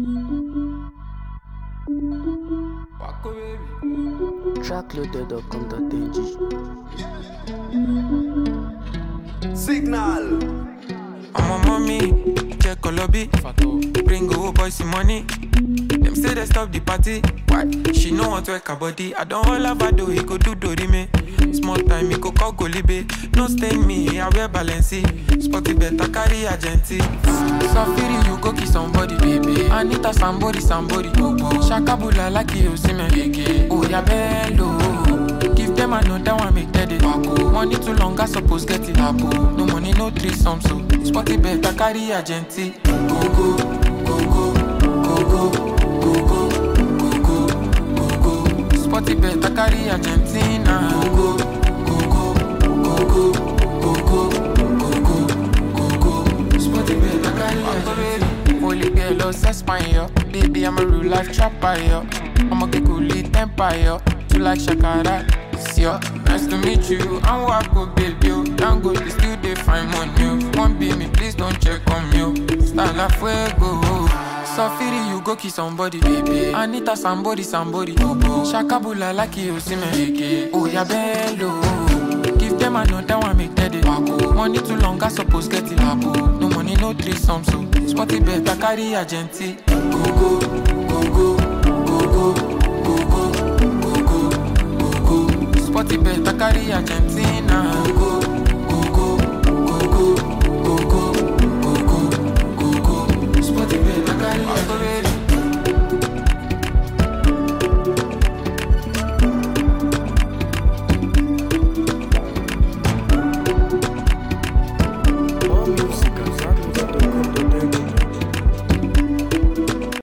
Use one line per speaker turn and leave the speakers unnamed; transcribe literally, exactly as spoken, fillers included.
Trackloaded dot com dot n g.
Signal.
I'm a mommy, check a lobby. Bring old boys some money. Them say they stop the party. Why? She know want to work her body. I don't all have a do, he could do do me. Small time, he could call Golibe. No stain me, I wear Balenci. Spotty better carry agenti. Safiri, you go kiss somebody, baby. Anita, somebody, somebody. Shakabula like you see me. Oh, ya bello. Give them another one, make that it. Money too long, I suppose get it. No money, no threesome, so Spotty better carry agenti. Go, go, go, go, go, go, go, go, go, go, go. Spotty better carry Argentina. Go, go, go, go, go, go, go, go, go, go, go. Spotty better carry Argentina. Holy girl, Espanya. Baby, I'm a real life trapper, yo. I'm a kikuli empire. You like Shakara, it's yo. Nice to meet you. I'm Wako, baby, yo. Don't go, they still they find money, yo. One be me, please don't check on me, yo. Style la fuego. Safiri, you go kiss somebody, baby. Anita, somebody, somebody. Shakabula like you see me. Oh, ya bello. Give them another one, make that it. Money too long, I suppose get it. No money, no threesome, so Spotty better carry agenti. Go, go, go, go, go, go, go, go, go, go, go. Spotty better carry agenti.